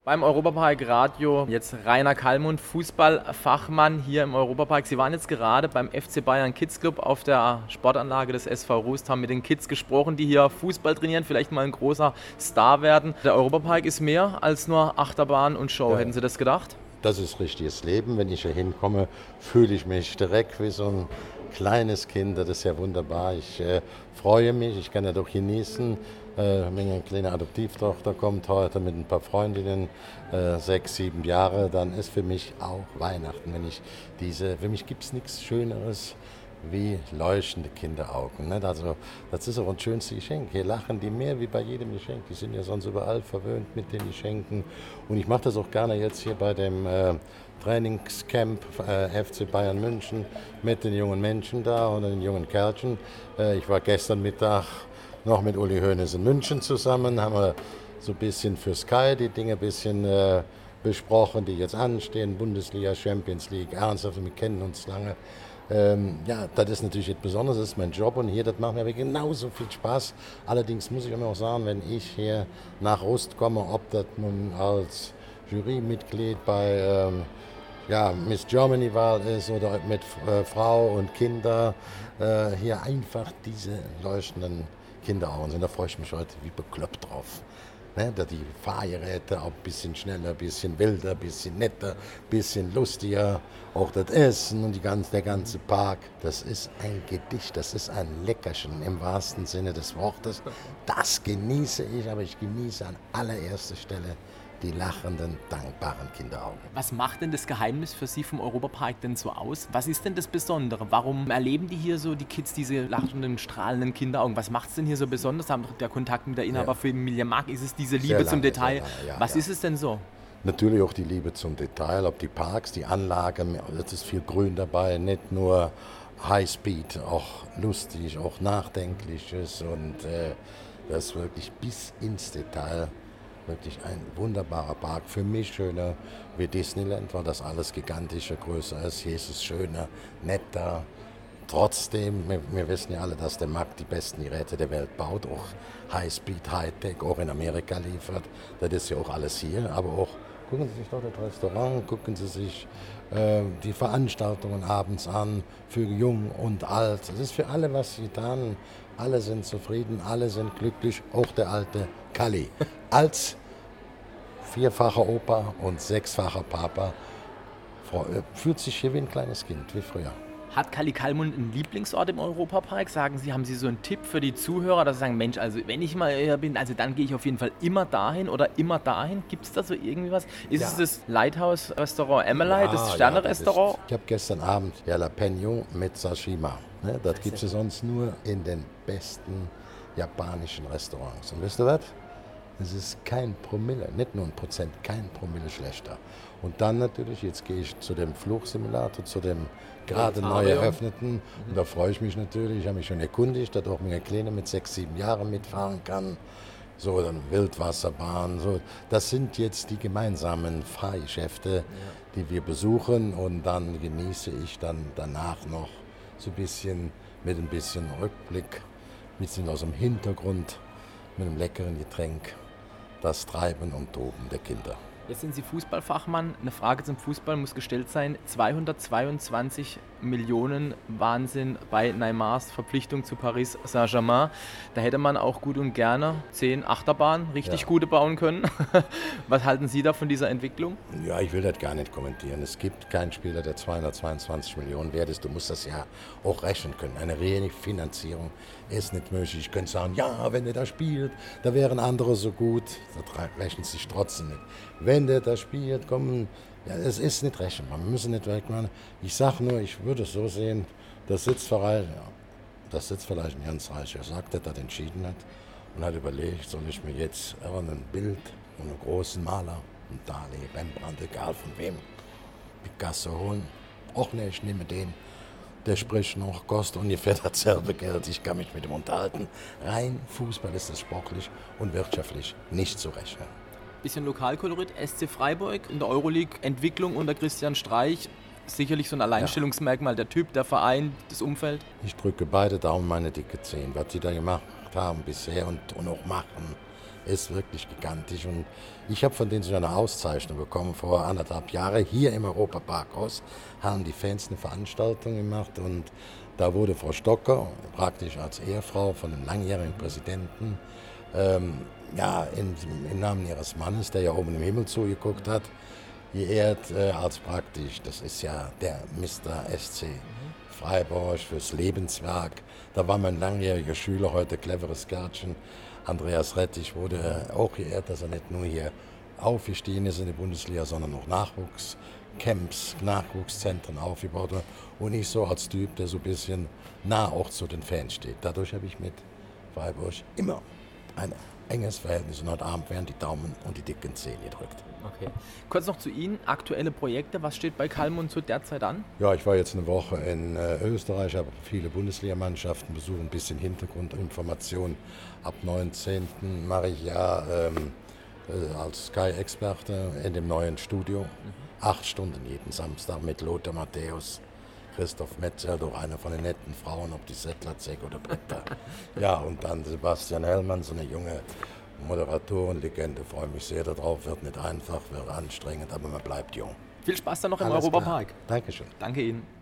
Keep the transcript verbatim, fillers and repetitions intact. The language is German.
Beim Europapark Radio jetzt Rainer Kallmund, Fußballfachmann hier im Europapark. Sie waren jetzt gerade beim F C Bayern Kids Club auf der Sportanlage des S V Rust, haben mit den Kids gesprochen, die hier Fußball trainieren, vielleicht mal ein großer Star werden. Der Europapark ist mehr als nur Achterbahn und Show. Ja. Hätten Sie das gedacht? Das ist richtiges Leben. Wenn ich hier hinkomme, fühle ich mich direkt wie so ein kleines Kind. Das ist ja wunderbar. Ich äh, freue mich, ich kann ja doch genießen. Äh, meine kleine Adoptivtochter kommt heute mit ein paar Freundinnen, äh, sechs, sieben Jahre. Dann ist für mich auch Weihnachten. Wenn ich diese, für mich gibt es nichts Schöneres wie leuchtende Kinderaugen. Ne? Also, das ist auch ein schönstes Geschenk. Hier lachen die mehr wie bei jedem Geschenk. Die sind ja sonst überall verwöhnt mit den Geschenken. Und ich mache das auch gerne jetzt hier bei dem äh, Trainingscamp äh, F C Bayern München mit den jungen Menschen da und den jungen Kerlchen. Äh, ich war gestern Mittag noch mit Uli Hoeneß in München zusammen, haben wir so ein bisschen für Sky die Dinge ein bisschen äh, besprochen, die jetzt anstehen, Bundesliga, Champions League, ernsthaft, wir kennen uns lange. Ähm, ja, das ist natürlich etwas Besonderes, das ist mein Job und hier, das macht mir genauso viel Spaß. Allerdings muss ich immer auch sagen, wenn ich hier nach Rust komme, ob das nun als Jurymitglied bei ähm, ja, Miss Germany-Wahl ist oder mit äh, Frau und Kinder, äh, hier einfach diese leuchtenden Kinderaugen sind. Da freue ich mich heute wie bekloppt drauf. Ne, da die Fahrgeräte auch ein bisschen schneller, ein bisschen wilder, ein bisschen netter, ein bisschen lustiger. Auch das Essen und die ganze, der ganze Park. Das ist ein Gedicht, das ist ein Leckerchen im wahrsten Sinne des Wortes. Das genieße ich, aber ich genieße an allererster Stelle die lachenden, dankbaren Kinderaugen. Was macht denn das Geheimnis für Sie vom Europapark denn so aus? Was ist denn das Besondere? Warum erleben die hier so, die Kids, diese lachenden, strahlenden Kinderaugen? Was macht es denn hier so besonders? Haben doch der Kontakt mit der Inhaberfamilie Mark, ist es diese Liebe lange, zum Detail? Lange, ja, Was ja. ist es denn so? Natürlich auch die Liebe zum Detail, ob die Parks, die Anlage, es ist viel Grün dabei, nicht nur Highspeed, auch lustig, auch Nachdenkliches und äh, das ist wirklich bis ins Detail. Wirklich ein wunderbarer Park, für mich schöner wie Disneyland, weil das alles gigantischer, größer ist. Hier ist es schöner, netter. Trotzdem, wir, wir wissen ja alle, dass der Markt die besten Geräte der Welt baut, auch Highspeed, Hightech, auch in Amerika liefert. Das ist ja auch alles hier, aber auch gucken Sie sich doch das Restaurant, gucken Sie sich äh, die Veranstaltungen abends an, für jung und alt. Es ist für alle was getan. Alle sind zufrieden, alle sind glücklich, auch der alte Kalli. Als vierfacher Opa und sechsfacher Papa fühlt sich hier wie ein kleines Kind, wie früher. Hat Kalli Kallmund einen Lieblingsort im Europapark? Sagen Sie, haben Sie so einen Tipp für die Zuhörer, dass Sie sagen, Mensch, also wenn ich mal hier bin, also dann gehe ich auf jeden Fall immer dahin oder immer dahin? Gibt es da so irgendwie was? Ist ja. es das Lighthouse-Restaurant Emily, ja, das Sterne-Restaurant? Ja, ich habe gestern Abend Jalapeno mit Sashima. Ne, das das gibt es sonst nur in den besten japanischen Restaurants. Und wisst ihr was? Es ist kein Promille, nicht nur ein Prozent, kein Promille schlechter. Und dann natürlich, jetzt gehe ich zu dem Flugsimulator, zu dem gerade neu eröffneten. Mhm. Und da freue ich mich natürlich, ich habe mich schon erkundigt, dass auch meine Kleine mit sechs, sieben Jahren mitfahren kann. So, dann Wildwasserbahn, so. Das sind jetzt die gemeinsamen Fahrgeschäfte, ja. die wir besuchen. Und dann genieße ich dann danach noch so ein bisschen mit ein bisschen Rückblick, ein bisschen aus dem Hintergrund, mit einem leckeren Getränk, das Treiben und Toben der Kinder. Jetzt sind Sie Fußballfachmann. Eine Frage zum Fußball muss gestellt sein. zweihundertzweiundzwanzig Millionen Wahnsinn bei Neymars Verpflichtung zu Paris Saint-Germain. Da hätte man auch gut und gerne zehn Achterbahnen, richtig ja. gute bauen können. Was halten Sie da von dieser Entwicklung? Ja, ich will das gar nicht kommentieren. Es gibt keinen Spieler, der zweihundertzweiundzwanzig Millionen wert ist. Du musst das ja auch rechnen können. Eine reelle Finanzierung ist nicht möglich. Ich könnte sagen, ja, wenn der da spielt, da wären andere so gut. Das rechnet sich trotzdem nicht. Wenn der da spielt, kommen, ja, es ist nicht rechenbar. Wir müssen nicht wegmachen. Ich sage nur, ich würde es so sehen, das sitzt vielleicht, ja, das sitzt vielleicht ein ganz reicher Sack, der das entschieden hat und hat überlegt, soll ich mir jetzt ein Bild von einem großen Maler, ein Dali, Rembrandt, egal von wem, Picasso holen. Och ne, ich nehme den. Der spricht noch, kostet ungefähr dasselbe Geld, ich kann mich mit ihm unterhalten. Rein Fußball ist es sportlich und wirtschaftlich nicht zu rechnen. Bisschen Lokalkolorit, S C Freiburg in der Euroleague, Entwicklung unter Christian Streich, sicherlich so ein Alleinstellungsmerkmal, der Typ, der Verein, das Umfeld. Ich drücke beide Daumen, meine dicke Zehen, was sie da gemacht haben bisher und, und auch machen. ist wirklich gigantisch. Und ich habe von denen so eine Auszeichnung bekommen vor anderthalb Jahren. Hier im Europaparkhaus haben die Fans eine Veranstaltung gemacht und da wurde Frau Stocker, praktisch als Ehefrau von einem langjährigen Präsidenten, ähm, ja, in, im Namen ihres Mannes, der ja oben im Himmel zugeguckt hat, geehrt äh, als praktisch, das ist ja der Mister S C Freiburg fürs Lebenswerk. Da war mein langjähriger Schüler, heute cleveres Gärtchen, Andreas Rettich, wurde auch geehrt, dass er nicht nur hier aufgestiegen ist in der Bundesliga, sondern auch Nachwuchscamps, Nachwuchszentren aufgebaut hat. Und ich so als Typ, der so ein bisschen nah auch zu den Fans steht. Dadurch habe ich mit Freiburg immer ein enges Verhältnis und heute Abend werden die Daumen und die dicken Zehen gedrückt. Okay. Kurz noch zu Ihnen, aktuelle Projekte, was steht bei Kalmund zu der Zeit an? Ja, ich war jetzt eine Woche in äh, Österreich, habe viele Bundesligamannschaften besucht, ein bisschen Hintergrundinformation. Ab neunzehnten mache ich ja ähm, äh, als Sky-Experte in dem neuen Studio. Mhm. Acht Stunden jeden Samstag mit Lothar Matthäus, Christoph Metzel, doch einer von den netten Frauen, ob die Settlerzeg oder Britta. Ja, und dann Sebastian Hellmann, so eine junge Moderatorenlegende, freue mich sehr darauf, wird nicht einfach, wird anstrengend, aber man bleibt jung. Viel Spaß dann noch im Alles Europapark. Dankeschön. Danke Ihnen.